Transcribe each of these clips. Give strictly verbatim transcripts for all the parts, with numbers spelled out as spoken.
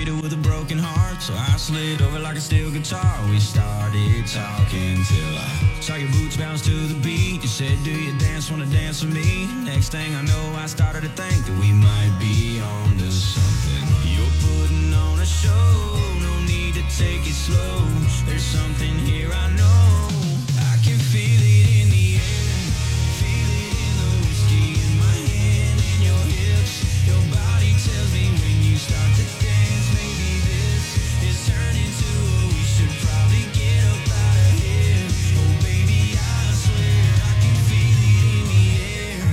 treated with a broken heart, so I slid over like a steel guitar. We started talking till I saw your boots bounce to the beat. You said, do you dance, wanna dance with me? Next thing I know, I started to think that we might be on to something. You're putting on a show, no need to take it slow. There's something here I know, I can feel it in the air. Feel it in the whiskey in my hand, in your hips. Your body tells me when you start to dance, maybe this is turning to a we should probably get up out of here. Oh baby, I swear I can feel it in the air.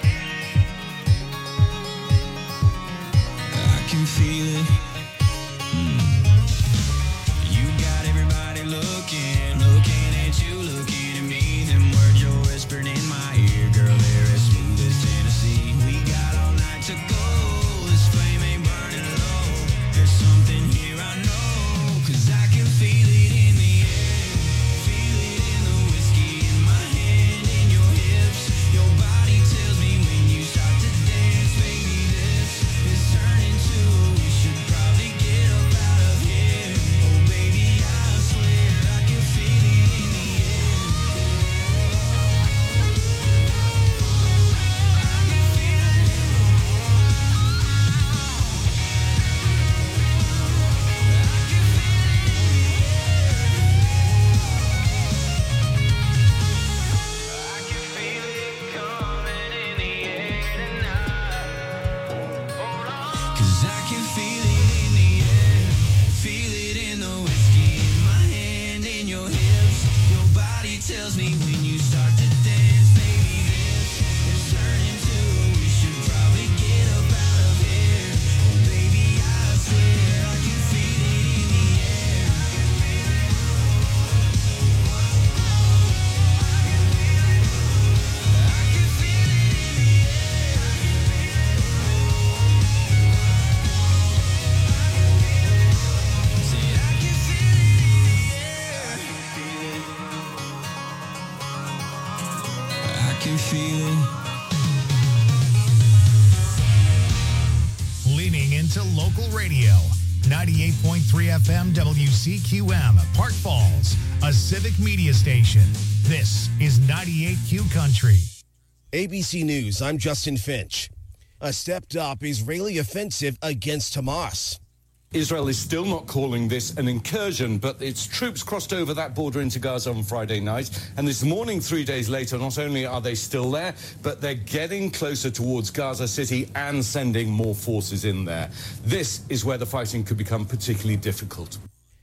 I can feel it. Mm. You got everybody looking, looking at you, looking at me. Them words you're whispering in my ear, girl, they're as smooth as Tennessee. We got all night to go, this flame ain't burning low. There's something here I know, cause I can feel it in the air. Feel it in the whiskey in my hand, in your hips. Your body tells me when you start to dance, baby, this is turning to a we should probably get up out of here. Oh baby, I swear I can feel it in the air. I can feel it coming in the air tonight. Hold on. Cause I can feel it in the air. Feel it in the whiskey in my hand, in your hips. Your body tells me when you start to dance, baby, this is turning to a we should probably get up out of here. Oh baby, I swear I can feel it in the air. I can feel it in the air. Said I can feel it in the air. I can feel it. Leaning into local radio. ninety-eight point three F M W C Q M, Park Falls, a civic media station. This is ninety-eight Q Country. A B C News, I'm Justin Finch. A stepped-up Israeli offensive against Hamas. Israel is still not calling this an incursion, but its troops crossed over that border into Gaza on Friday night. And this morning, three days later, not only are they still there, but they're getting closer towards Gaza City and sending more forces in there. This is where the fighting could become particularly difficult.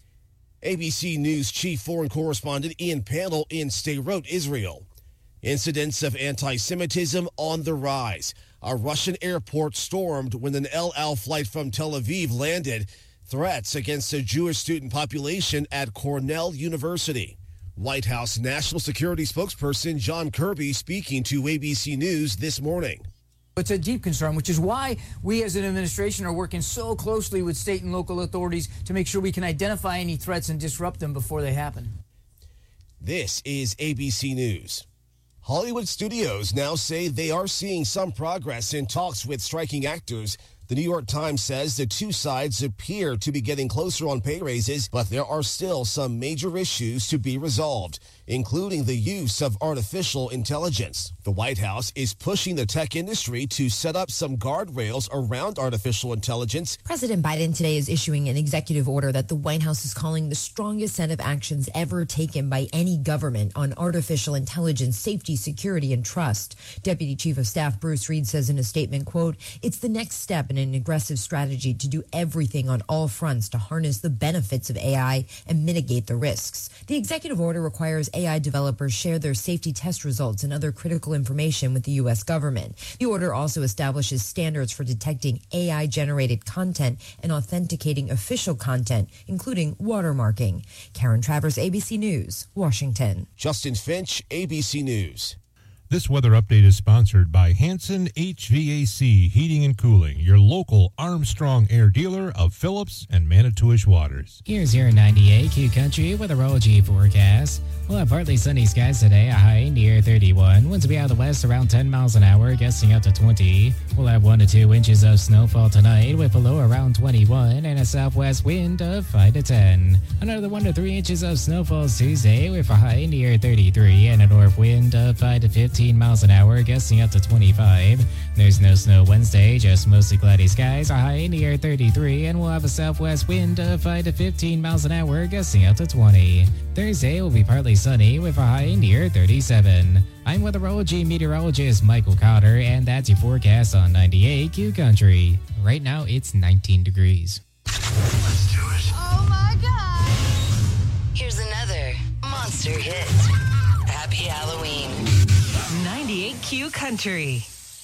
A B C News chief foreign correspondent Ian Pannell in Sderot, Israel. Incidents of anti-Semitism on the rise. A Russian airport stormed when an El Al flight from Tel Aviv landed. Threats against the Jewish student population at Cornell University. White House National Security spokesperson John Kirby speaking to A B C News this morning. It's a deep concern, which is why we as an administration are working so closely with state and local authorities to make sure we can identify any threats and disrupt them before they happen. This is A B C News. Hollywood studios now say they are seeing some progress in talks with striking actors. The New York Times says the two sides appear to be getting closer on pay raises, but there are still some major issues to be resolved, including the use of artificial intelligence. The White House is pushing the tech industry to set up some guardrails around artificial intelligence. President Biden today is issuing an executive order that the White House is calling the strongest set of actions ever taken by any government on artificial intelligence, safety, security, and trust. Deputy Chief of Staff Bruce Reed says in a statement, quote, "It's the next step in an aggressive strategy to do everything on all fronts to harness the benefits of A I and mitigate the risks." The executive order requires A I developers share their safety test results and other critical information with the U S government. The order also establishes standards for detecting A I-generated content and authenticating official content, including watermarking. Karen Travers, A B C News, Washington. Justin Finch, A B C News. This weather update is sponsored by Hanson H V A C Heating and Cooling, your local Armstrong Air dealer of Phillips and Manitowish waters. Here's your ninety-eight Q Country weatherology forecast. We'll have partly sunny skies today, a high near thirty-one. Winds will be out of the west around ten miles an hour, gusting up to twenty. We'll have one to two inches of snowfall tonight with a low around twenty-one and a southwest wind of five to ten. Another one to three inches of snowfall Tuesday with a high near thirty-three and a north wind of five to fifteen miles an hour, gusting up to twenty-five. There's no snow Wednesday, just mostly cloudy skies, a high near thirty-three, and we'll have a southwest wind of five to fifteen miles an hour, gusting up to twenty. Thursday will be partly sunny with a high near thirty-seven. I'm weatherology meteorologist Michael Cotter, and that's your forecast on ninety-eight Q Country. Right now, it's nineteen degrees. Let's do it. Oh my God. Here's another monster hit. Happy Halloween. ninety-eight Q Country.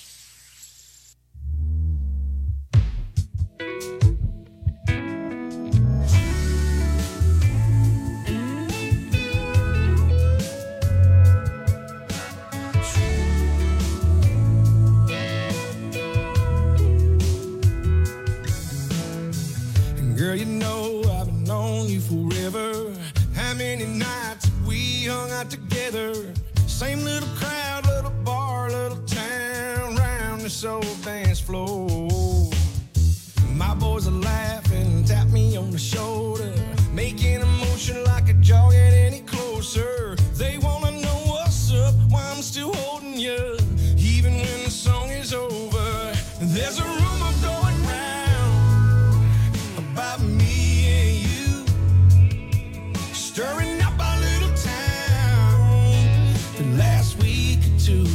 Girl, you know I've known you forever. How many nights we hung out together? Same little crowd, little bar, little town, round this old dance floor. My boys are laughing, tap me on the shoulder, making a motion like a jaw get any closer. They wanna know what's up, why I'm still holding you, even when the song is over. There's a rumor going round about me and you, stirring up our little town the last week or two.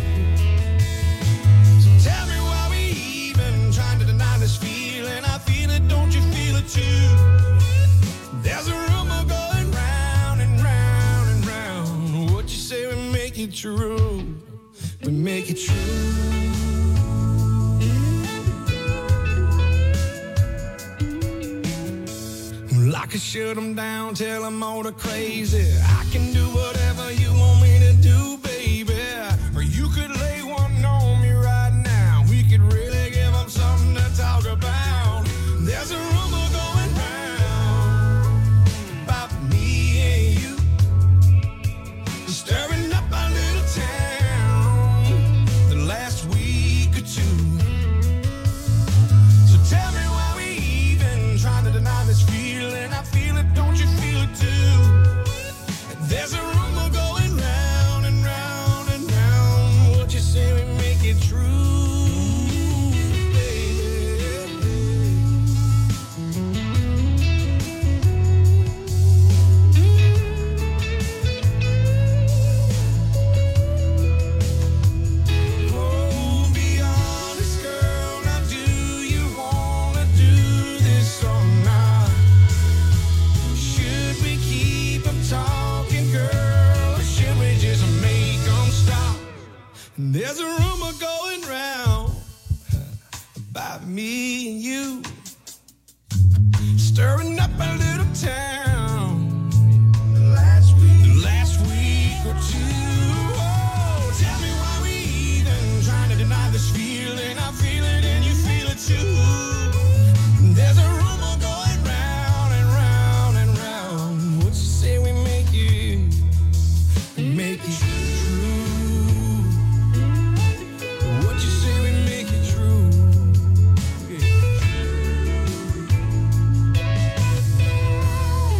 So tell me why we even trying to deny this feeling. I feel it, don't you feel it too? There's a rumor going round and round and round. What you say we make it true, we make it true. I could shut them down, tell them all the crazy. I can do whatever you want me to do, baby. Or you could lay one on me right now. We could really give them something to talk about. There's a rumor going round about me and you, stirring up our little town the last week or two. So tell me why we even trying to deny this feeling. I feel it, don't you feel it too? There's a rumor going round and round and round. What you say we make it true, oh, be honest, girl. Now, do you wanna do this or not? Should we keep them talking, girl, or should we just make them stop? There's a rumor going round about me and you, stirring up a little town the last week, the last week or two. Oh, tell me why we even trying to deny this feeling. I feel it and you feel it too. There's a rumor going round and round and round. What you say we make it, we make it true? What you say we make it true? Yeah.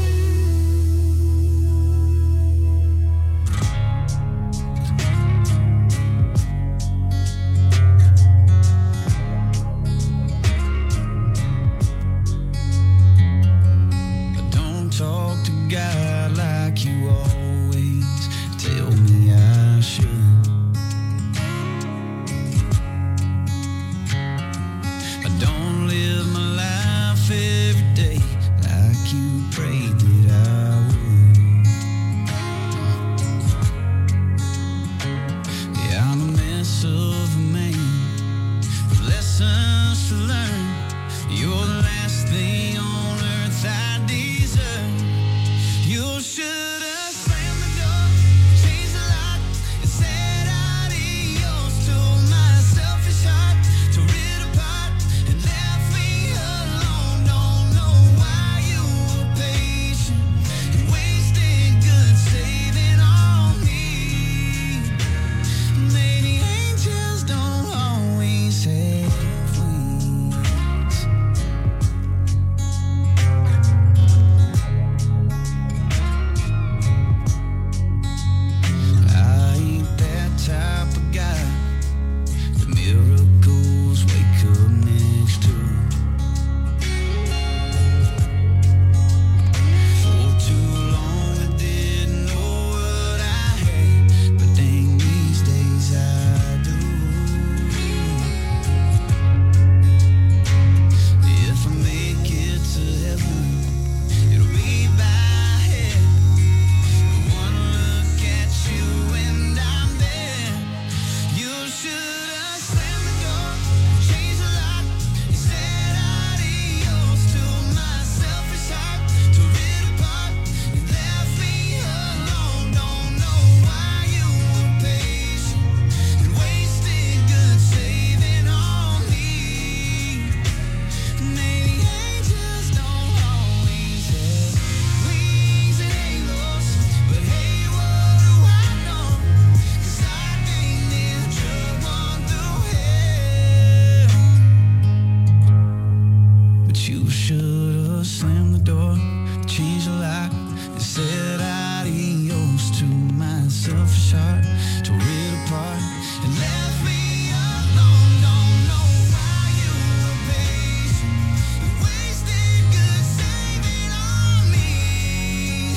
should've slammed the door, changed the lock, and said adios to my selfish heart. Tore it apart and left me alone. Don't know why you were patient. You wasted good saving on me.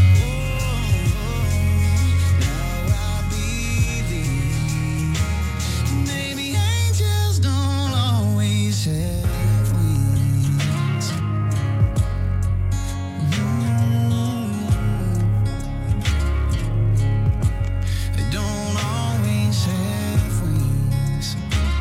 Oh, now I believe maybe angels don't always have wings. They don't always have wings.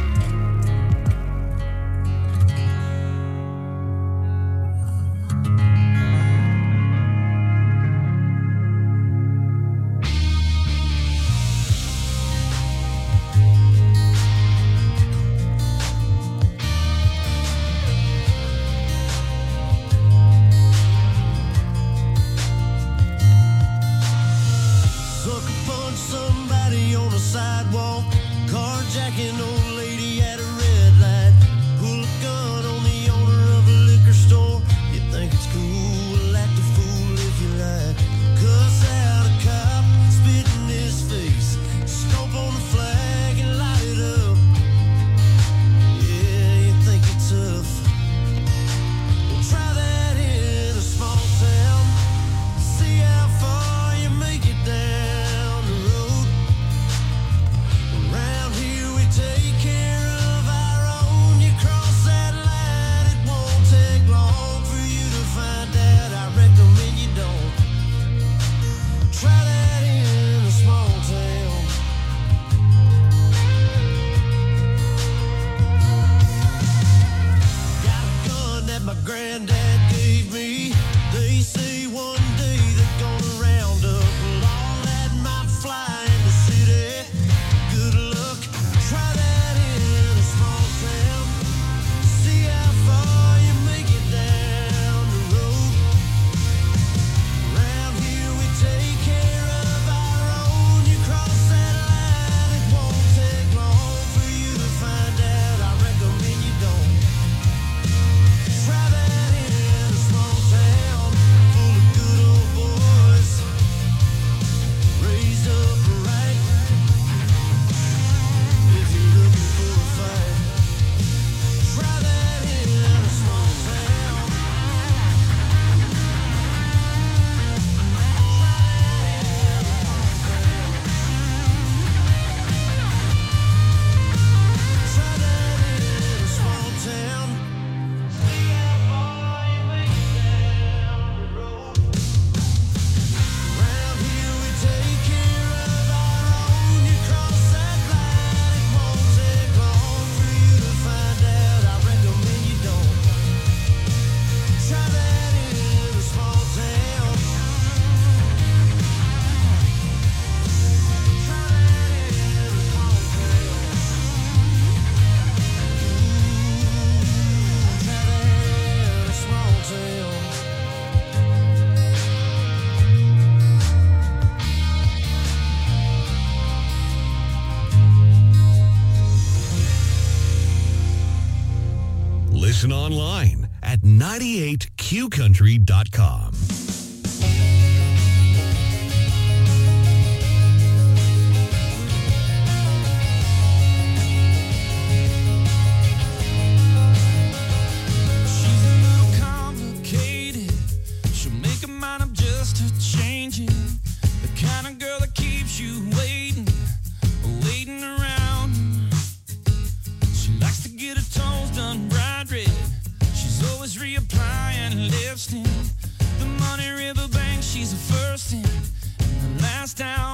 Sucker punch somebody on the sidewalk, carjacking old lady at a red light, pull a gun on the owner of a liquor store. You think it's cool, act a fool if you like. Cuss out a cop, spit in his face, stomp on the flag and light it up. Yeah, you think you're tough. Well, try that in a small town. See how far you make it down the road. Around here we take care of our own. You cross that line, it won't take long for you to find out. I recommend you don't. Try that in a small town. Got a gun that my granddad gave me. They say one day they're gonna round up all that might fly in the city. Good luck, try that in a small town. See how far you make it down the road. Around here we take care of our own. You cross that line, it won't take long for you to find out. I recommend you don't. Try that in a small town full of good old boys, raised up right. If you're looking for a fight, try that in a small town. Try that in a small town. See how far you make it down the road. Around here we take care of our own. You cross that line, it won't take long for you to find out. I recommend you don't. Try that in a small town. Try that in a small town. Try that in a small town. Listen online at ninety-eight q country dot com. She's a little complicated. She'll make a mind up just to change it. The kind of girl that keeps you waiting, waiting around. She likes to get her toes done bright red. She's always reapplying lipstick. The Money River Bank, she's the first in and the last down.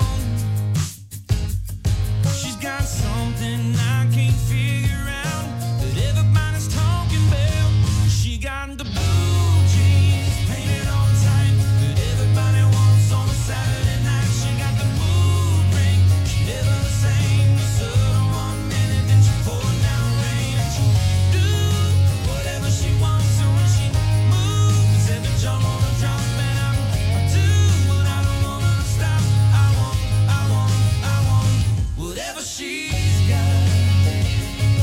She's got something I can't figure out that everybody's talking about. She got the blue jeans painted on tight that everybody wants on a Saturday night. She got the mood ring, she never the same. You said her one minute, then she pouring down rain. And she do whatever she wants, and when she moves, every jump on the drum. And I, I do what I don't want her to stop. I want, I want, I want whatever she's got.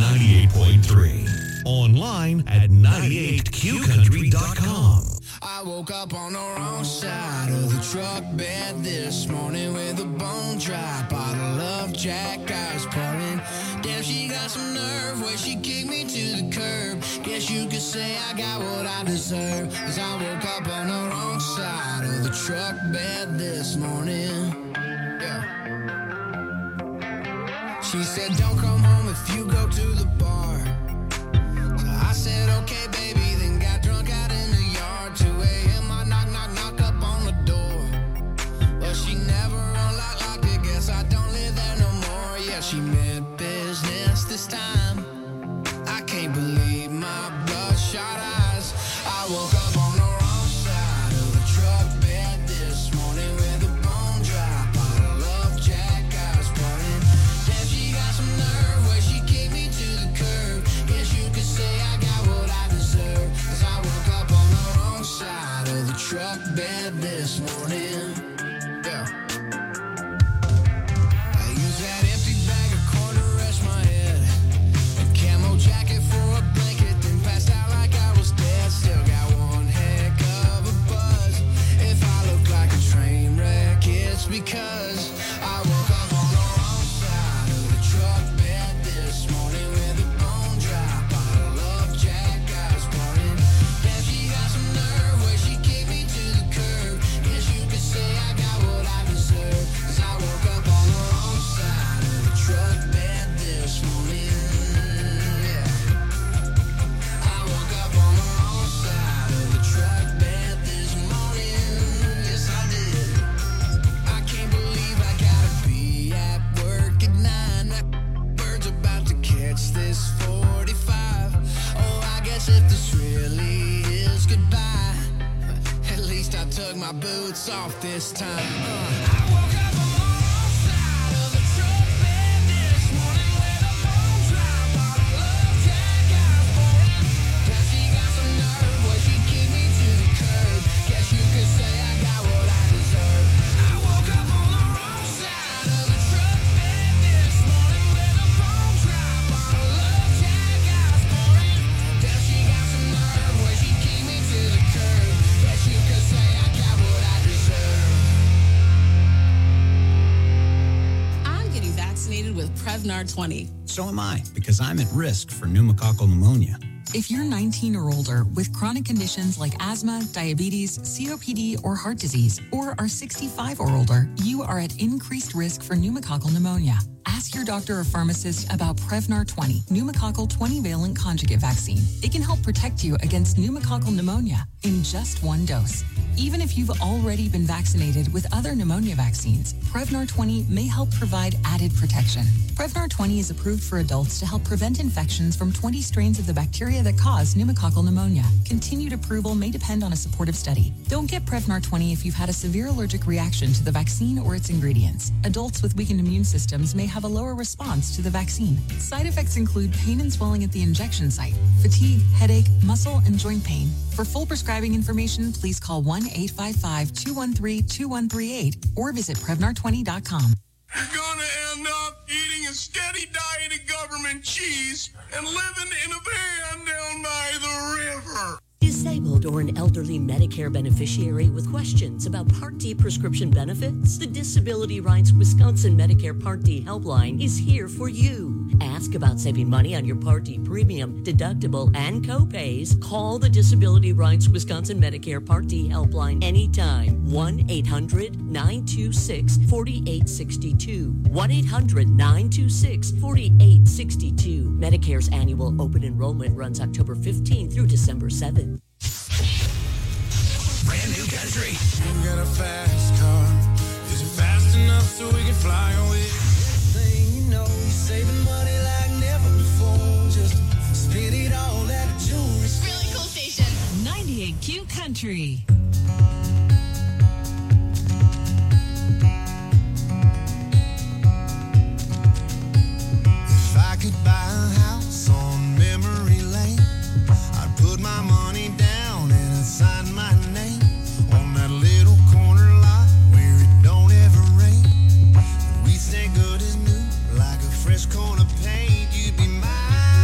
ninety-eight point three. Online at ninety-eight q country dot com. I woke up on the wrong side of the truck bed this morning with a bone dry bottle of Jack I was pouring. Damn, she got some nerve where she kicked me to the curb. Guess you could say I got what I deserve, 'cause I woke up on the wrong side of the truck bed this morning. Yeah. She said, don't come home if you go to the bar. So I said, okay, baby, then got drunk out in the yard. two a.m. I knock, knock, knock up on the door. But she never unlocked, locked it. Guess I don't live there no more. Yeah, she meant business this time. I can't believe my bloodshot eyes. I woke up on the wrong side of the truck bed this morning with a bone dry bottle of Jack I was pouring. Damn, she got some nerve where she kicked me to the curb. Guess you could say I got what I deserve, 'cause I woke up on the wrong side of the truck bed this morning. Yeah. I use that empty bag of corn to rest my head, a camo jacket for a blanket, then passed out like I was dead. Still got one heck of a buzz. If I look like a train wreck, it's because I woke up on the wrong side of the truck bed this morning with a bone dry bottle of Jack I was pouring. Damn, she got some nerve where she kicked me to the curb. Guess you could say I got what I deserve, 'cause I woke up on the wrong side of the truck bed this morning. Yeah. I woke up on the wrong side of the truck bed this morning. Yes, I did. I can't believe I gotta be at work at nine. That bird's about to catch this forty-five. Oh, I guess if this really is goodbye, at least I took my boots off this time. Uh, I woke up on the wrong side of the truck bed this morning with a bone dry bottle of Jack I was pouring. Now she got some nerve where she kicked me to the curb. Guess you could say I got what I deserve. I woke up on the wrong side of the truck bed this morning with a bone dry bottle of Jack I was pouring. Now she got some nerve where she kicked me to the curb. Guess you could say I got what I deserve. I'm getting vaccinated with Prevnar twenty. So am I, because I'm at risk for pneumococcal pneumonia. If you're nineteen or older with chronic conditions like asthma, diabetes, C O P D, or heart disease, or are sixty-five or older, you are at increased risk for pneumococcal pneumonia. Ask your doctor or pharmacist about Prevnar twenty, pneumococcal twenty-valent conjugate vaccine. It can help protect you against pneumococcal pneumonia in just one dose. Even if you've already been vaccinated with other pneumonia vaccines, Prevnar twenty may help provide added protection. Prevnar twenty is approved for adults to help prevent infections from twenty strains of the bacteria that cause pneumococcal pneumonia. Continued approval may depend on a supportive study. Don't get Prevnar twenty if you've had a severe allergic reaction to the vaccine or its ingredients. Adults with weakened immune systems may have a lower response to the vaccine. Side effects include pain and swelling at the injection site, fatigue, headache, muscle, and joint pain. For full prescribing information, please call one eight five five, two one three, two one three eight or visit Prevnar twenty dot com. You're gonna end up eating a steady diet of government cheese and living in a van down by the river. Disabled or an elderly Medicare beneficiary with questions about Part D prescription benefits? The Disability Rights Wisconsin Medicare Part D helpline is here for you. Ask about saving money on your Part D premium, deductible, and co-pays. Call the Disability Rights Wisconsin Medicare Part D helpline anytime. one eight hundred, nine two six, four eight six two. one eight hundred, nine two six, four eight six two. Medicare's annual open enrollment runs October fifteenth through December seventh. Brand new country. You got a fast car. Is it fast enough so we can fly away? Thing you know, you're saving money like never before. Just spend it all at a jewelry store. Really cool station. ninety-eight Q Country. If I could buy a house on memory lane, I'd put my money down and I'd sign my name on that little corner lot where it don't ever rain. We stay good as new, like a fresh coat of paint. You'd be mine.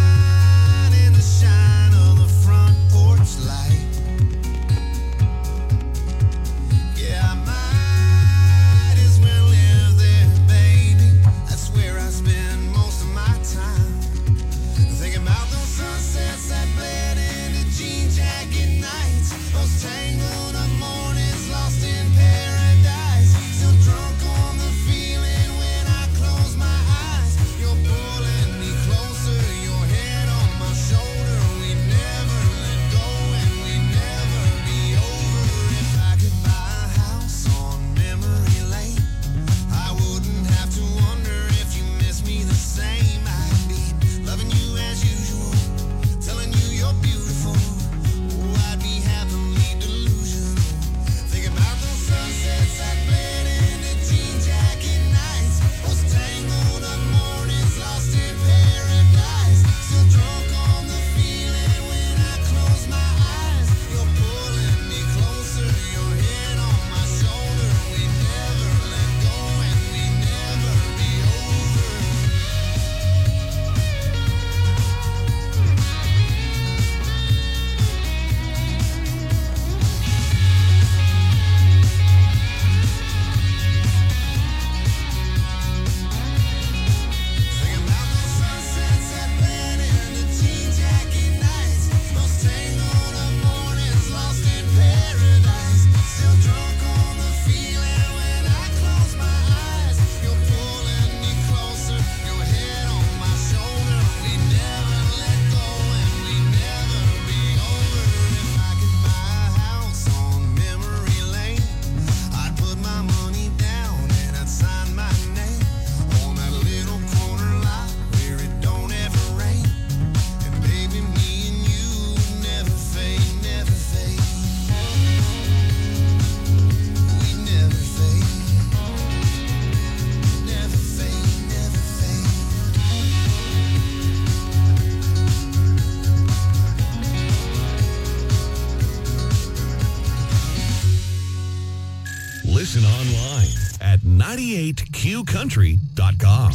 ninety-eight Q country dot com.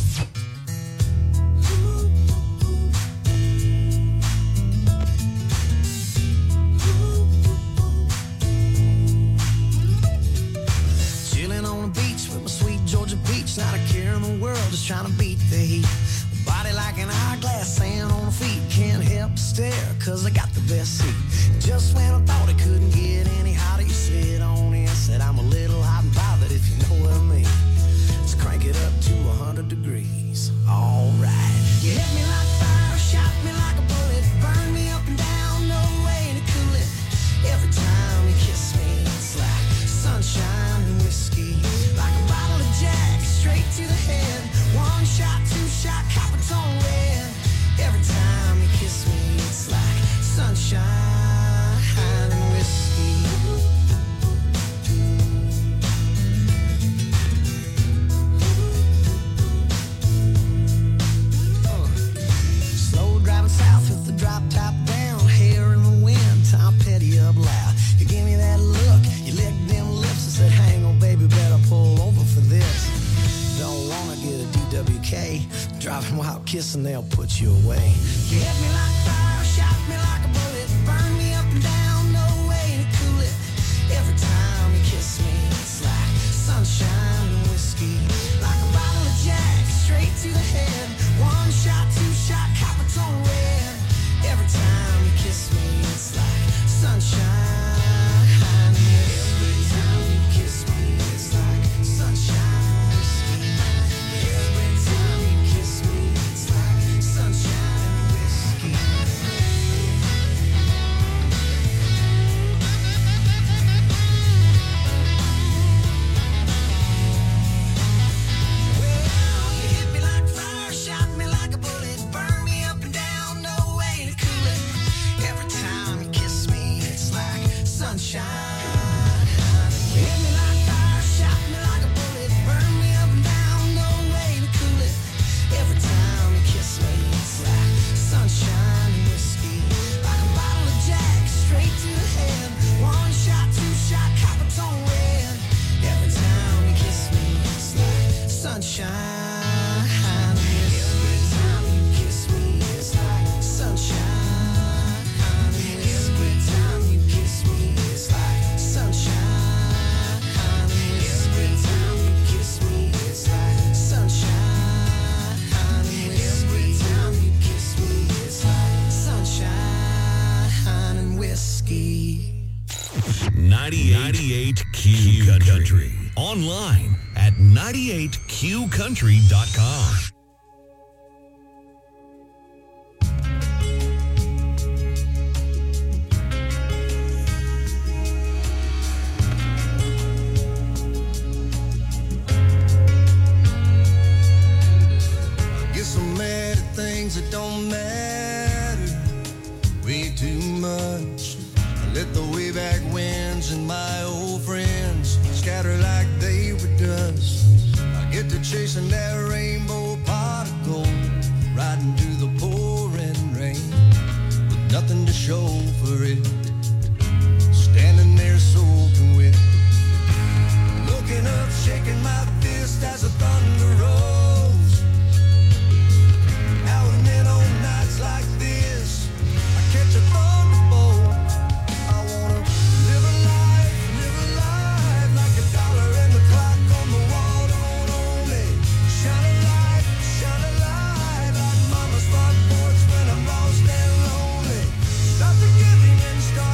Chilling on the beach with my sweet Georgia peach, not a care in the world, just trying to beat the heat. Body like an hourglass, sand on the feet, can't help but stare, cause I got the best seat. Just when I thought it couldn't get any hotter, you slid on in, said I'm a little hot and bothered, if you know what I mean. Let's crank it up to one hundred degrees, alright. You hit me like fire, shot me like a bullet, burn me up and down, no way to cool it. Every time you kiss me, it's like sunshine and whiskey, like a bottle of Jack, straight to the head. One shot, two shot, copper tone red. Every time you kiss me, it's like sunshine and whiskey. Uh. Slow driving south with the drop top down, hair in the wind, Tom Petty up loud. You give me that look, you licked them lips and said, hang on baby, better pull over for this. Don't wanna get a D W K, driving while kissing, they'll put you away. You hit me like fire, shot me like a bullet, burn me up and down, no way to cool it. Every time you kiss me, it's like sunshine and whiskey, like a bottle of Jack, straight to the head. One shot, two shot, copper tone red. Every time you kiss me, it's like sunshine. Every time you kiss me, it's like sunshine. ninety-eight Q Country. Online at ninety-eight Q country dot com. Things that don't matter way too much. I let the way back winds and my old friends scatter like they were dust. I get to chasing that rainbow pot of gold, riding through the pouring rain with nothing to show for it, standing there soaking wet, looking up, shaking my fist as the thunder rolls. Out and in on nights like this, I catch a thunderbolt. I wanna live a life, live a life like a dollar and the clock on the wall don't only shine a light, shine a light like mama's front porch when I'm lost and lonely. Stop the giving and start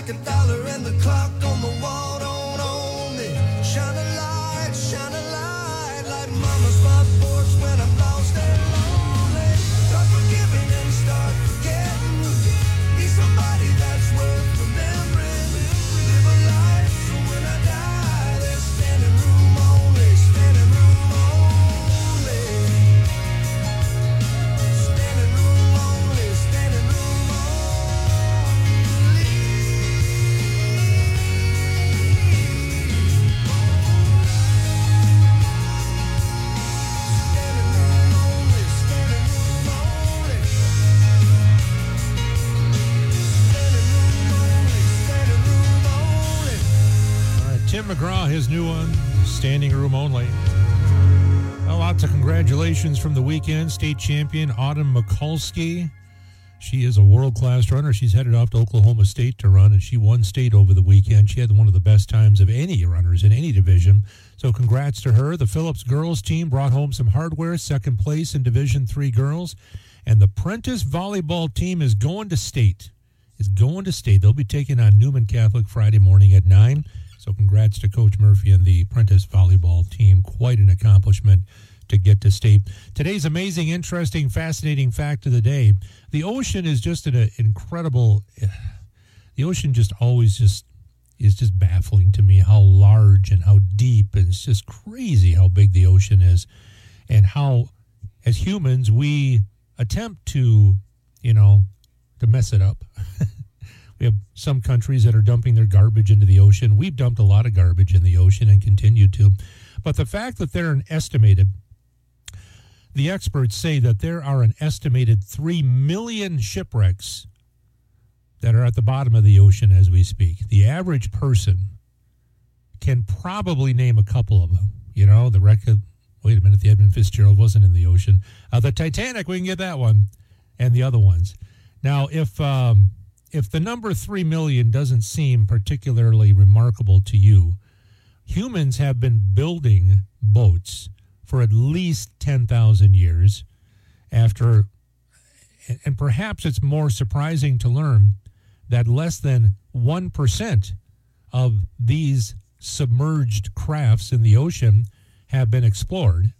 like a dollar and the clock on the wall don't own me. Shine a light, shine a light, like mama's front porch when I'm lost and lonely. Start forgiving and start forgetting. Be somebody that's worth remembering. Live a life so when I die, there's standing room only, standing room only. Standing room only, standing room only. Tim McGraw, his new one, Standing Room Only. Well, lots of congratulations from the weekend. State champion Autumn Mikulski. She is a world-class runner. She's headed off to Oklahoma State to run, and she won state over the weekend. She had one of the best times of any runners in any division. So congrats to her. The Phillips girls team brought home some hardware, second place in Division three girls. And the Prentice volleyball team is going to state. Is going to state. They'll be taking on Newman Catholic Friday morning at nine. So congrats to Coach Murphy and the Prentice volleyball team. Quite an accomplishment to get to state. Today's amazing, interesting, fascinating fact of the day. The ocean is just an incredible, the ocean just always just is just baffling to me how large and how deep, and it's just crazy how big the ocean is, and how, as humans, we attempt to, you know, to mess it up. We have some countries that are dumping their garbage into the ocean. We've dumped a lot of garbage in the ocean and continue to. But the fact that there are an estimated, the experts say that there are an estimated three million shipwrecks that are at the bottom of the ocean as we speak. The average person can probably name a couple of them. You know, the wreck of, wait a minute, the Edmund Fitzgerald wasn't in the ocean. Uh, the Titanic, we can get that one, and the other ones. Now, if... Um, If the number three million doesn't seem particularly remarkable to you, humans have been building boats for at least ten thousand years after, and perhaps it's more surprising to learn that less than one percent of these submerged crafts in the ocean have been explored.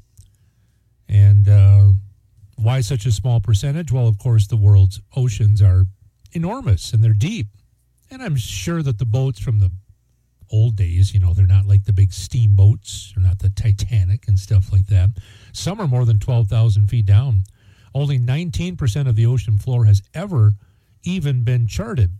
And uh, why such a small percentage? Well, of course, the world's oceans are enormous and they're deep, and I'm sure that the boats from the old days, you know, they're not like the big steamboats, they're not the Titanic and stuff like that. Some are more than twelve thousand feet down. Only nineteen percent of the ocean floor has ever even been charted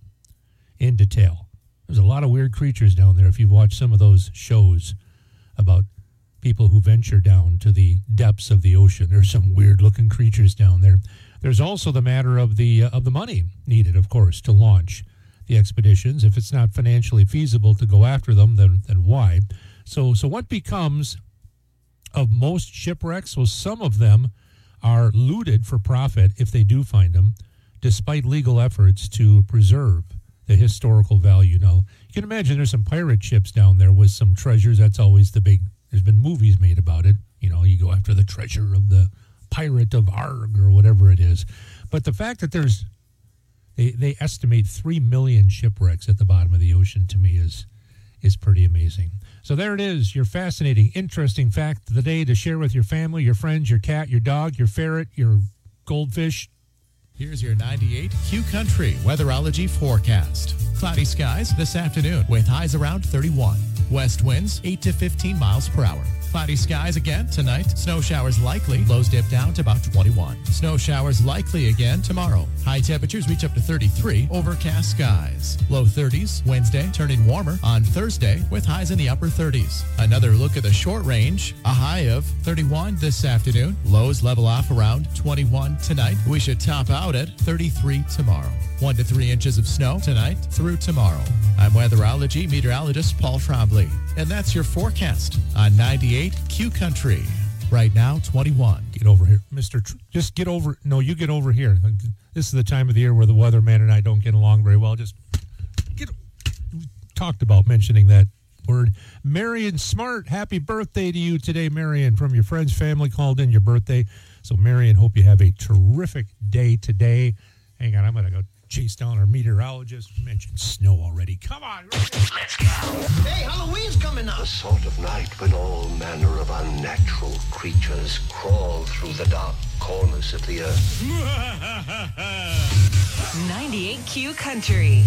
in detail. There's a lot of weird creatures down there if you've watched some of those shows about people who venture down to the depths of the ocean. There's some weird looking creatures down there. There's also the matter of the uh, of the money needed, of course, to launch the expeditions. If it's not financially feasible to go after them, then then why? So so what becomes of most shipwrecks? Well, some of them are looted for profit if they do find them, despite legal efforts to preserve the historical value. Now, you can imagine there's some pirate ships down there with some treasures. That's always the big, there's been movies made about it. You know, you go after the treasure of the Pirate of Arg or whatever it is. But the fact that there's, they, they estimate three million shipwrecks at the bottom of the ocean, to me is is pretty amazing. So there it is, your fascinating, interesting fact of the day to share with your family, your friends, your cat, your dog, your ferret, your goldfish. Here's your ninety-eight Q Country weatherology forecast. Cloudy skies this afternoon with highs around thirty-one. West winds eight to fifteen miles per hour. Cloudy skies again tonight. Snow showers likely. Lows dip down to about twenty-one. Snow showers likely again tomorrow. High temperatures reach up to thirty-three. Overcast skies. Low thirties. Wednesday turning warmer on Thursday with highs in the upper thirties. Another look at the short range. A high of thirty-one this afternoon. Lows level off around twenty-one tonight. We should top out at thirty-three tomorrow. One to three inches of snow tonight through tomorrow. I'm weatherology meteorologist Paul Trombley. And that's your forecast on ninety-eight Q Country. Right now, twenty-one. Get over here, Mister Tr- just get over. No, you get over here. This is the time of the year where the weatherman and I don't get along very well. Just get. We talked about mentioning that word. Marion Smart, happy birthday to you today, Marion. From your friends, family called in your birthday. So, Marion, hope you have a terrific day today. Hang on, I'm going to go chase down our meteorologist. We mentioned snow already. Come on. Let's go. Hey, Halloween's coming up. The sort of night when all manner of unnatural creatures crawl through the dark corners of the earth. ninety-eight Q Country.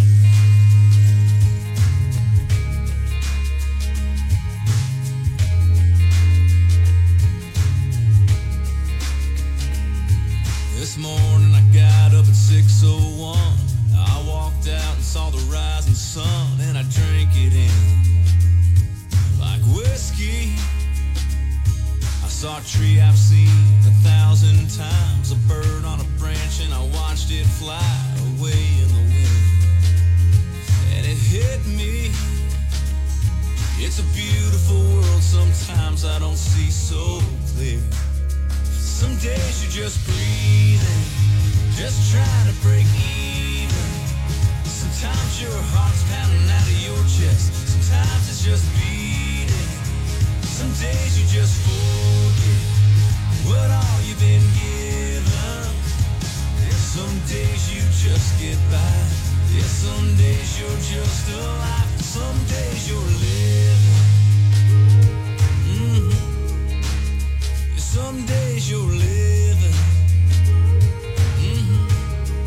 This morning I got up at six oh one. I walked out and saw the rising sun, and I drank it in like whiskey. I saw a tree I've seen a thousand times, a bird on a branch, and I watched it fly away in the wind. And it hit me, it's a beautiful world, sometimes I don't see so clear. Some days you're just breathing, just trying to break even. Sometimes your heart's pounding out of your chest, sometimes it's just beating. Some days you just forget what all you've been given. Yeah, some days you just get by. Yeah, some days you're just alive. Some days you're living. Mm-hmm. Yeah, some days you're living. Mm-hmm.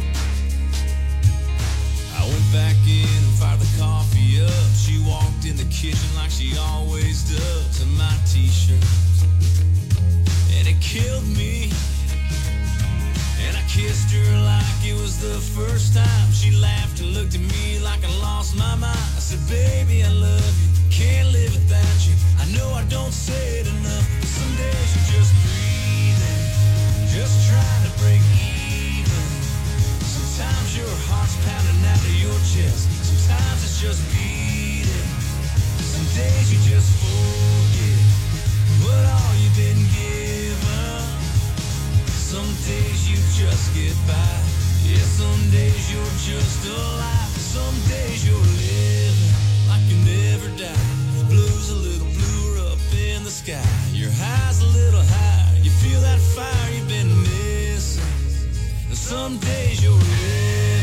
I went back in and fired the coffee up. She walked in the kitchen like she always does, in my t-shirts, and it killed me. And I kissed her like it was the first time. She laughed and looked at me like I lost my mind. I said, baby, I love you, can't live without you. I know I don't say it enough, but some days you're just breathing, just trying to break even. Sometimes your heart's pounding out of your chest, sometimes it's just beating. Some days you just forget what all you've been given. Some days you just get by. Yeah, some days you're just alive. Some days you're living like you never die. Blue's a little bluer up in the sky. Your high's a little higher. You feel that fire you've been missing. And some days you're living.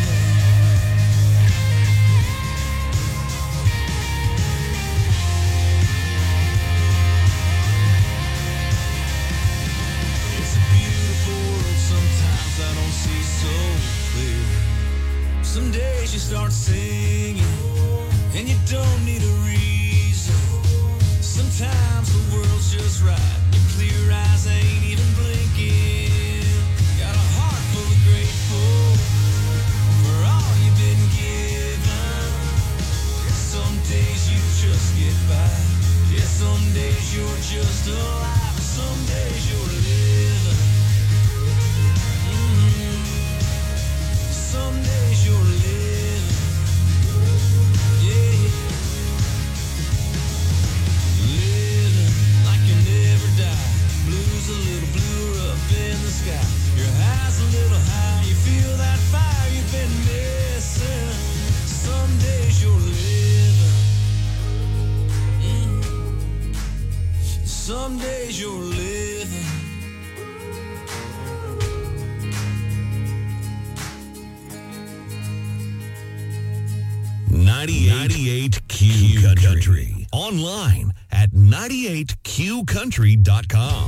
Some days you start singing, and you don't need a reason. Sometimes the world's just right, your clear eyes ain't even blinking. Got a heart full of grateful for all you've been given. Some days you just get by. Yeah, some days you're just alive. Some days you're living. Some days you're living, yeah, living like you never die. Blue's a little bluer up in the sky. Your high's a little high. You feel that fire you've been missing. Some days you're living, mm. Some days you're living. ninety-eight Q Country. Online at ninety-eight Q country dot com.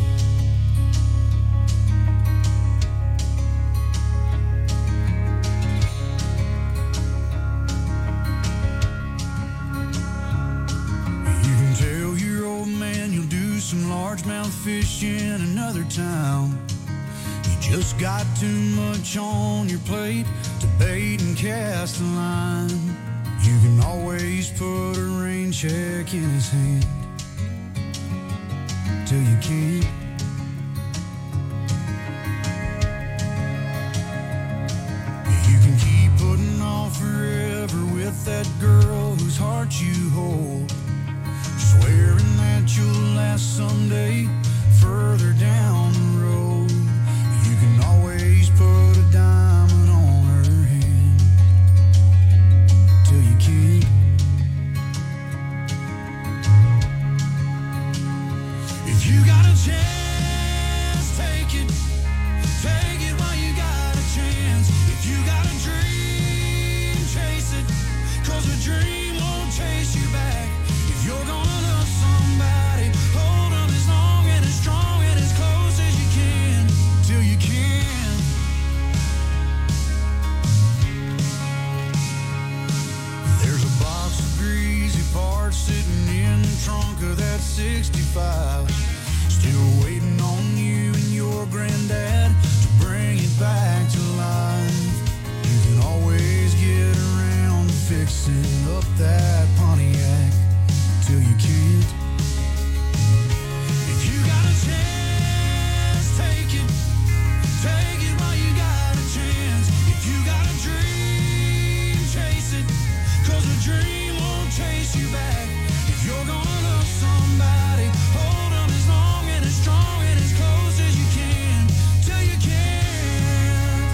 You can tell your old man you'll do some largemouth fishing in another town. You just got too much on your plate to bait and cast a line. You can always put a rain check in his hand till you can't. You can keep putting off forever with that girl whose heart you hold, swearing that you'll last someday further down the road. You can always put a diamond on her hand till you can't. If you got a chance, take it. Take it while you got a chance. If you got a dream, trunk of that sixty-five. Still waiting on you and your granddad to bring it back to life. You can always get around to fixing up that Pontiac till you can't. If you got a chance, take it. Take it while you got a chance. If you got a dream, chase it. Cause a dream won't chase you back. If you're gonna love somebody, hold them as long and as strong and as close as you can, till you can't.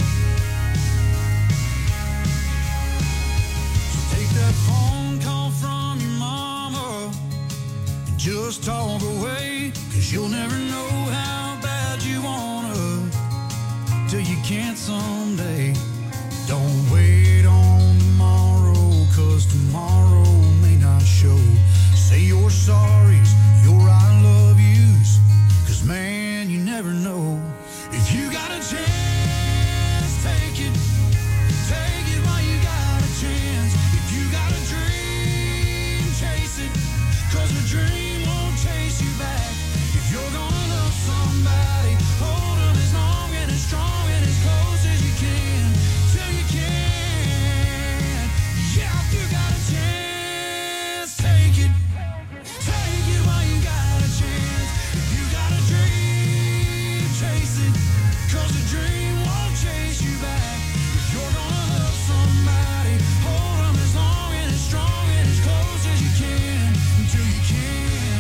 So take that phone call from your mama and just talk away. Cause you'll never know how bad you wanna till you can't someday. Don't wait on tomorrow, cause tomorrow may not show. Say your sorries, your I love yous, cause man, you never know. If you got a chance, take it. Take it while you got a chance. If you got a dream, chase it. Cause a dream won't chase you back. If you're gonna love somebody, hold them as long and as strong and as close as you can, till you can. Yeah, if you got a chance, take it. Take it while you got a chance. If you got a dream, chase it. Cause a dream won't chase you back. If you're gonna love somebody, hold them as long and as strong and as close as you can, until you can.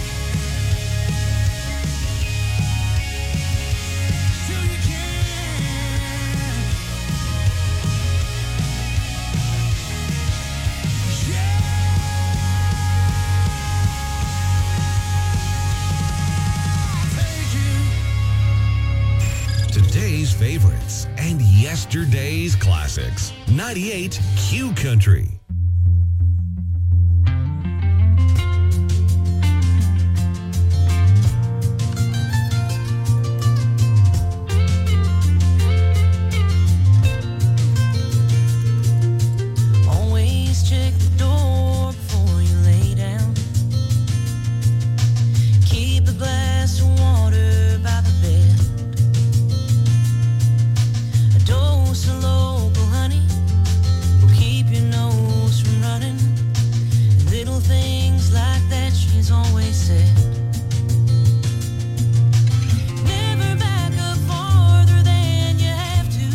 Till you can. Today's favorites and yesterday's classics. ninety-eight Q Country. Always check the door before you lay down. Keep a glass of water by the bed. A dose of local honey will keep your nose from running. Little things like that she's always said. Never back up farther than you have to.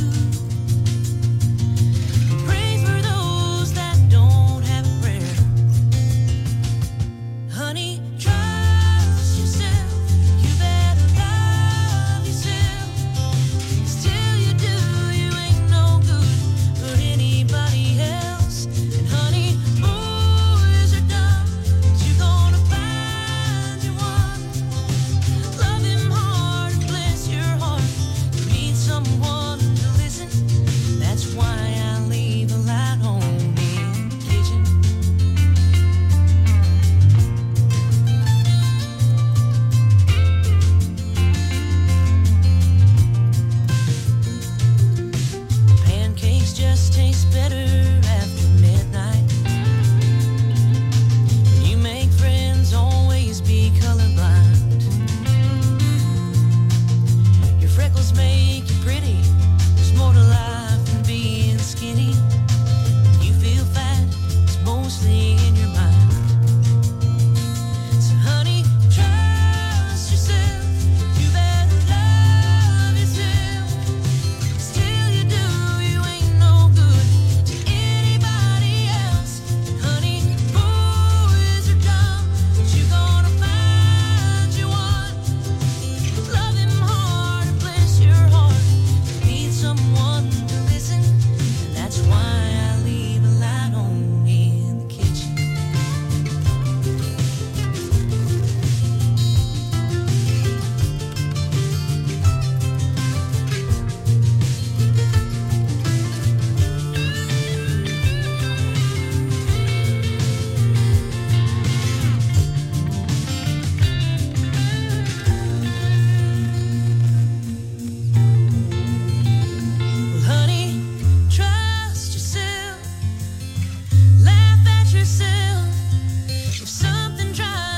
Pray for those that don't have a prayer. Honey, trust yourself. You better love yourself. 'Cause till you do, you ain't no good for anybody else. And honey, boys are dumb, but you're gonna find you one. Love him hard and bless your heart. You need someone to listen. That's why I leave a light on in the kitchen. Pancakes just taste better after midnight. When you make friends, always be colorblind. Your freckles make you pretty. There's more to life than being skinny. When you feel fat, it's mostly in your mind. So honey, trust yourself. You better love yourself. 'Cause till you do, you ain't no good to anybody else. And honey, boys are dumb, but you're gonna find you one. Love him hard and bless your heart. You need someone to listen. And that's why I leave a light on in the kitchen. Well, honey, trust yourself. Laugh at yourself. If something tries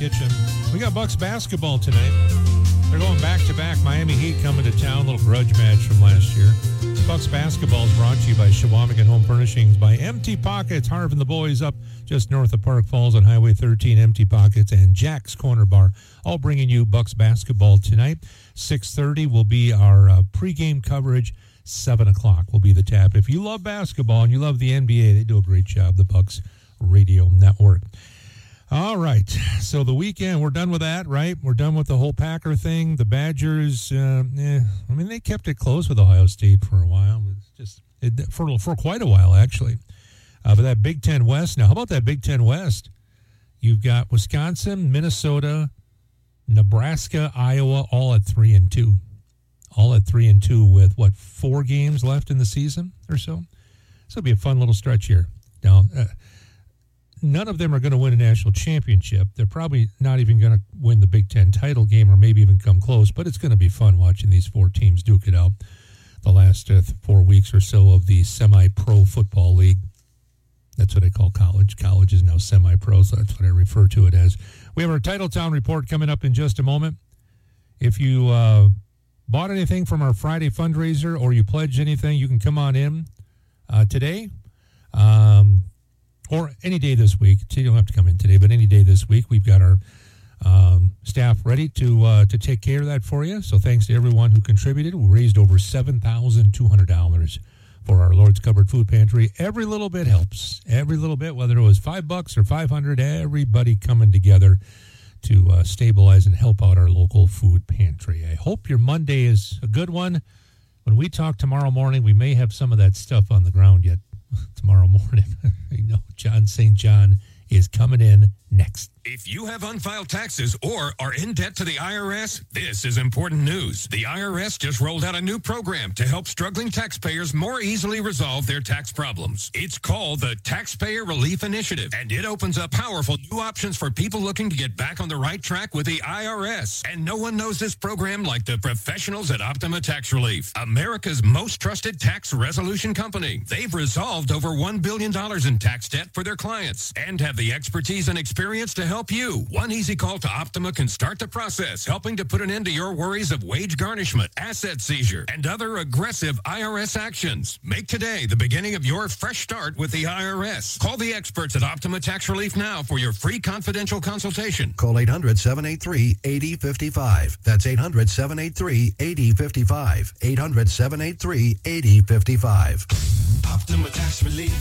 Kitchen. We got Bucks basketball tonight. They're going back-to-back. Miami Heat coming to town. A little grudge match from last year. Bucks basketball is brought to you by Shawamigan Home Furnishings, by Empty Pockets. Harv and the boys up just north of Park Falls on Highway thirteen. Empty Pockets and Jack's Corner Bar, all bringing you Bucks basketball tonight. six thirty will be our uh, pregame coverage. seven o'clock will be the tap. If you love basketball and you love the N B A, they do a great job, the Bucks Radio Network. All right, so the weekend, we're done with that, right? We're done with the whole Packer thing. The Badgers, uh, eh, I mean, they kept it close with Ohio State for a while. It's just it, for for quite a while, actually. Uh, but that Big Ten West, now, how about that Big Ten West? You've got Wisconsin, Minnesota, Nebraska, Iowa, all at three and two. All at three and two with, what, four games left in the season or so? So it'll be a fun little stretch here. Now, uh, none of them are going to win a national championship. They're probably not even going to win the Big Ten title game or maybe even come close, but it's going to be fun watching these four teams duke it out the last uh, four weeks or so of the semi-pro football league. That's what I call college. College is now semi-pro, so that's what I refer to it as. We have our Titletown report coming up in just a moment. If you uh, bought anything from our Friday fundraiser or you pledged anything, you can come on in uh, today. Um... Or any day this week. You don't have to come in today, but any day this week. We've got our um, staff ready to uh, to take care of that for you. So thanks to everyone who contributed. We raised over seven thousand two hundred dollars for our Lord's Cupboard Food Pantry. Every little bit helps. Every little bit, whether it was five bucks or five hundred, everybody coming together to uh, stabilize and help out our local food pantry. I hope your Monday is a good one. When we talk tomorrow morning, we may have some of that stuff on the ground yet. Tomorrow morning. I know John Saint John is coming in next. If you have unfiled taxes or are in debt to the I R S, this is important news. The I R S just rolled out a new program to help struggling taxpayers more easily resolve their tax problems. It's called the Taxpayer Relief Initiative, and it opens up powerful new options for people looking to get back on the right track with the I R S. And no one knows this program like the professionals at Optima Tax Relief, America's most trusted tax resolution company. They've resolved over one billion dollars in tax debt for their clients and have the expertise and experience to help you. One easy call to Optima can start the process, helping to put an end to your worries of wage garnishment, asset seizure, and other aggressive I R S actions. Make today the beginning of your fresh start with the I R S. Call the experts at Optima Tax Relief now for your free confidential consultation. Call eight hundred, seven eight three, eight zero five five. That's eight hundred, seven eight three, eight zero five five. eight hundred, seven eight three, eight zero five five. Optima Tax Relief.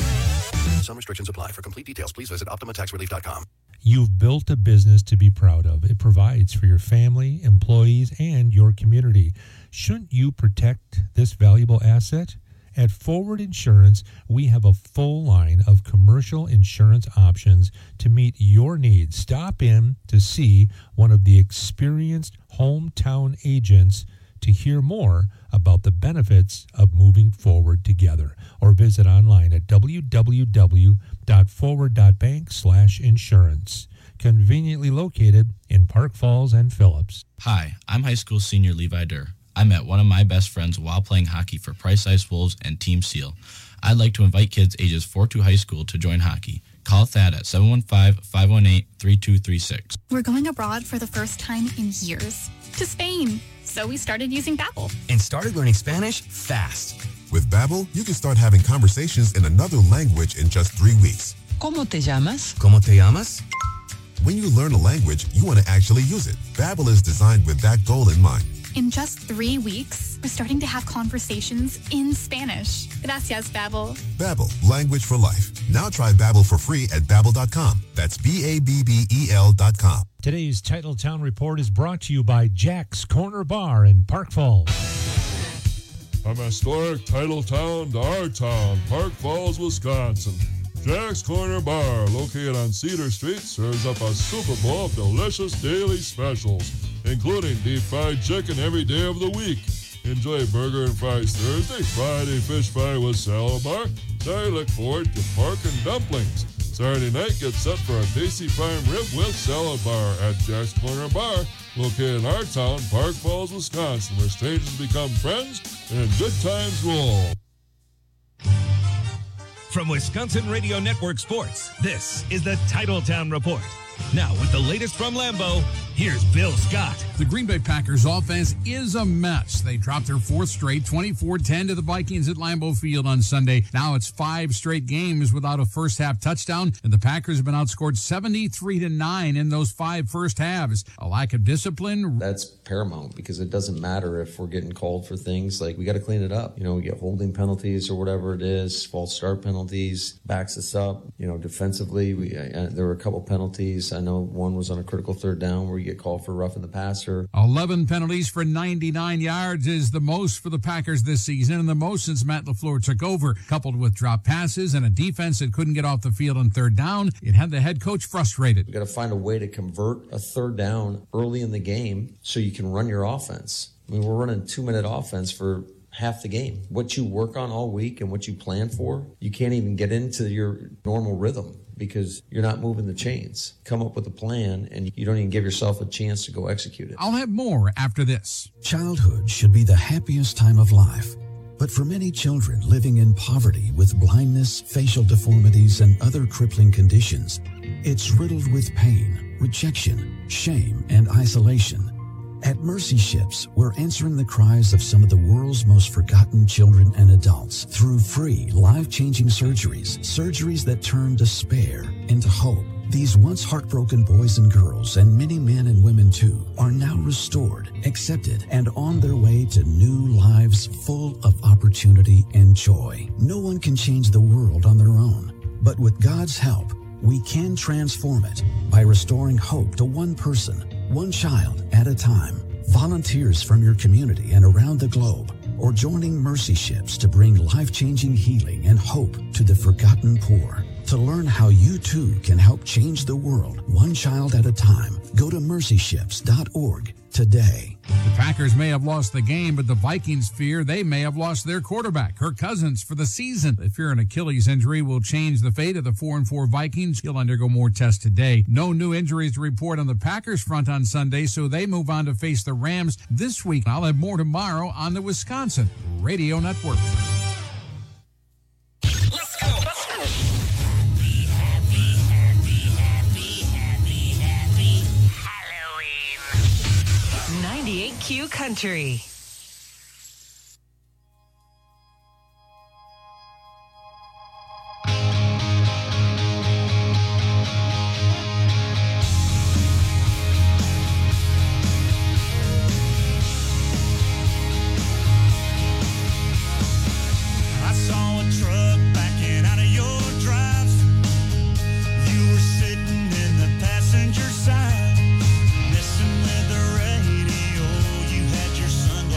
Some restrictions apply. For complete details, please visit optima tax relief dot com. You've built a business to be proud of. It provides for your family, employees, and your community. Shouldn't you protect this valuable asset? At Forward Insurance, we have a full line of commercial insurance options to meet your needs. Stop in to see one of the experienced hometown agents to hear more about the benefits of moving forward together, or visit online at w w w dot forward dot bank slash insurance. Conveniently located in Park Falls and Phillips. Hi, I'm high school senior Levi Durr. I met one of my best friends while playing hockey for Price Ice Wolves and Team SEAL. I'd like to invite kids ages four to high school to join hockey. Call Thad at seven one five, five one eight, three two three six. We're going abroad for the first time in years. To Spain. So we started using Babbel. And started learning Spanish fast. With Babbel, you can start having conversations in another language in just three weeks. ¿Cómo te llamas? ¿Cómo te llamas? When you learn a language, you want to actually use it. Babbel is designed with that goal in mind. In just three weeks, we're starting to have conversations in Spanish. Gracias, Babbel. Babbel, language for life. Now try Babbel for free at babbel dot com. That's B A B B E L dot com. Today's Titletown Report is brought to you by Jack's Corner Bar in Park Falls. From historic Titletown to our town, Park Falls, Wisconsin. Jack's Corner Bar, located on Cedar Street, serves up a super bowl of delicious daily specials, including deep fried chicken every day of the week. Enjoy burger and fries Thursday, Friday fish fry with salad bar. Saturday look forward to pork and dumplings. Saturday night get set for a tasty prime rib with salad bar at Jack's Corner Bar, located in our town, Park Falls, Wisconsin, where strangers become friends and good times roll. From Wisconsin Radio Network Sports, this is the Titletown Report. Now, with the latest from Lambeau, here's Bill Scott. The Green Bay Packers offense is a mess. They dropped their fourth straight, twenty-four ten to the Vikings at Lambeau Field on Sunday. Now it's five straight games without a first-half touchdown, and the Packers have been outscored seventy-three to nine in those five first halves. A lack of discipline. That's paramount because it doesn't matter if we're getting called for things. Like, we got to clean it up. You know, we get holding penalties or whatever it is, false start penalties, backs us up. You know, defensively, we uh, there were a couple penalties. I know one was on a critical third down where you get called for roughing the passer. eleven penalties for ninety-nine yards is the most for the Packers this season and the most since Matt LaFleur took over. Coupled with drop passes and a defense that couldn't get off the field on third down, it had the head coach frustrated. We got to find a way to convert a third down early in the game so you can run your offense. I mean, we're running two-minute offense for half the game. What you work on all week and what you plan for, you can't even get into your normal rhythm because you're not moving the chains. Come up with a plan, and you don't even give yourself a chance to go execute it. I'll have more after this. Childhood should be the happiest time of life. But for many children living in poverty with blindness, facial deformities, and other crippling conditions, it's riddled with pain, rejection, shame, and isolation. At Mercy Ships, we're answering the cries of some of the world's most forgotten children and adults through free, life-changing surgeries, surgeries that turn despair into hope. These once heartbroken boys and girls, and many men and women too, are now restored, accepted, and on their way to new lives full of opportunity and joy. No one can change the world on their own, but with God's help, we can transform it by restoring hope to one person, one child at a time. Volunteers from your community and around the globe, or joining Mercy Ships to bring life-changing healing and hope to the forgotten poor. To learn how you too can help change the world one child at a time, go to mercy ships dot org today. The Packers may have lost the game, but the Vikings fear they may have lost their quarterback, Kirk Cousins, for the season. They fear an Achilles injury will change the fate of the four and four Vikings. He'll undergo more tests today. No new injuries to report on the Packers front on Sunday, so they move on to face the Rams this week. I'll have more tomorrow on the Wisconsin Radio Network. Let's go. Let's go. Happy, happy, happy, happy, happy, happy Halloween. ninety-eight Q Country. I saw a truck backing out of your drive. You were sitting in the passenger side, messing with the radio. You had your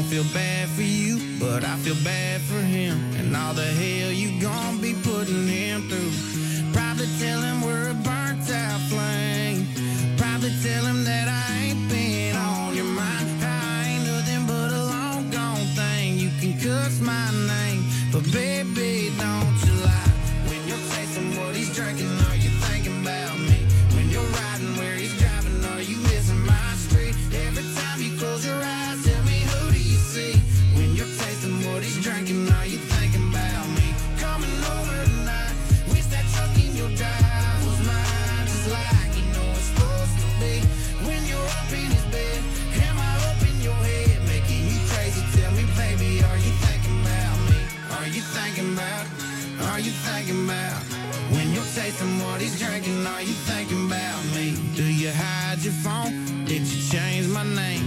feel bad for you, but I feel bad for him. And all the hell you gonna be putting him through. Probably tell him we're a burnt out flame. Probably tell him that I ain't been on your mind. I ain't nothing but a long gone thing. You can cuss my name, but baby, don't you lie. When you're tasting what he's drinking, are you thinking about me? When you're riding where he's driving, are you missing my street? Every time you close your eyes, tell me who do you see? When you're tasting what he's drinking, are you thinking about me? Coming over tonight, wish that truck in your drive was mine, just like you know it's supposed to be. When you're up in his bed, am I up in your head, making you crazy? Tell me, baby, are you thinking about me? Are you thinking about? Are you thinking about? When you're tasting what he's drinking, are you thinking about me? Do you hide your phone? Did you change my name?